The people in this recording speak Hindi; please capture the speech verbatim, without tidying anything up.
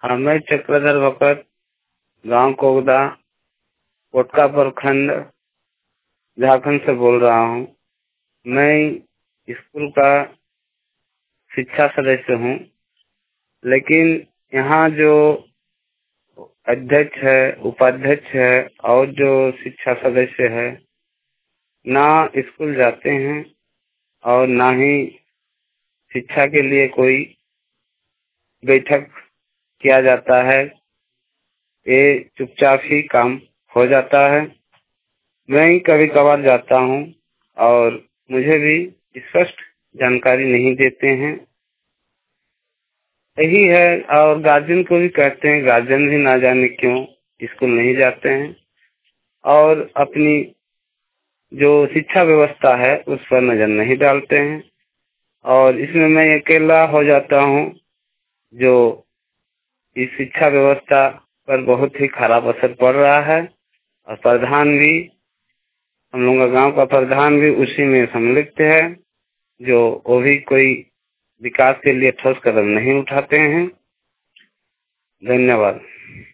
हाँ, मैं चक्रधर भगत, गांव कोगदा, कोटका प्रखंड, झारखंड से बोल रहा हूँ। मैं स्कूल का शिक्षा सदस्य हूँ, लेकिन यहाँ जो अध्यक्ष है, उपाध्यक्ष है और जो शिक्षा सदस्य है, ना स्कूल जाते हैं और ना ही शिक्षा के लिए कोई बैठक किया जाता है। ये चुपचाप ही काम हो जाता है। मैं ही कभी कभार जाता हूँ और मुझे भी स्पष्ट जानकारी नहीं देते हैं। यही है, और गार्जियन को भी कहते हैं, गार्जियन भी ना जाने क्यों स्कूल नहीं जाते हैं और अपनी जो शिक्षा व्यवस्था है उस पर नजर नहीं डालते हैं। और इसमें मैं अकेला हो जाता हूँ, जो इस शिक्षा व्यवस्था पर बहुत ही खराब असर पड़ रहा है। और प्रधान भी, हम लोगों का गांव का प्रधान भी उसी में सम्मिलित है, जो वो भी कोई विकास के लिए ठोस कदम नहीं उठाते हैं। धन्यवाद।